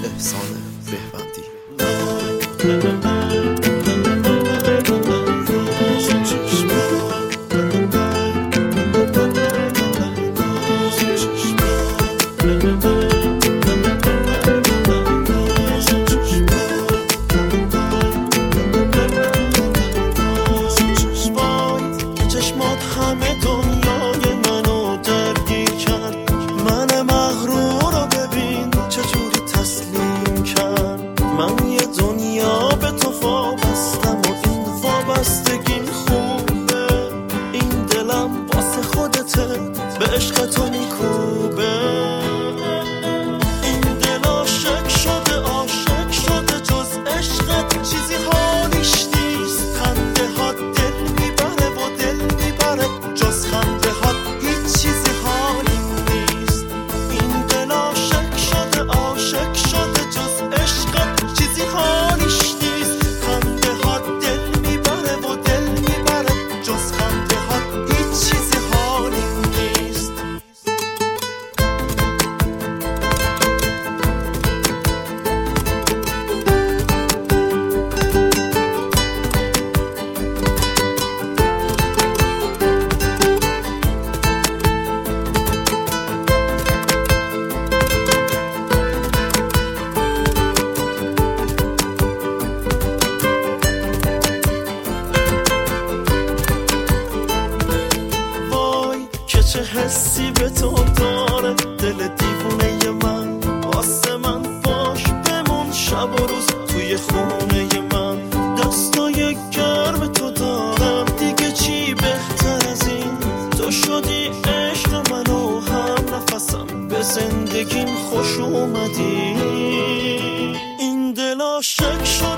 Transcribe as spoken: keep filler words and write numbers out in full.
احسان بهوندی. به عشق تو میکوبه این دل عاشق شده عاشق شده جز عشقت چیزی حالیش نیست خنده ها دل میبره و دل میبره جز خنده ها هیچ چیزی حالی نیست این دل عاشق شده عاشق شده جز عشقت چیزی حالیش نیست خنده ها دل میبره و دل میبره جز خنده ها هیچ چیزی حالی نیست. چه حسی به تو داره دل دیوونه من واسه من باش بمون شب و روز توی خونه من دستای گرم تو دارم دیگه چی بهتر از این تو شدی عشق من و هم نفسم به زندگیم خوش اومدی این دل عاشق شد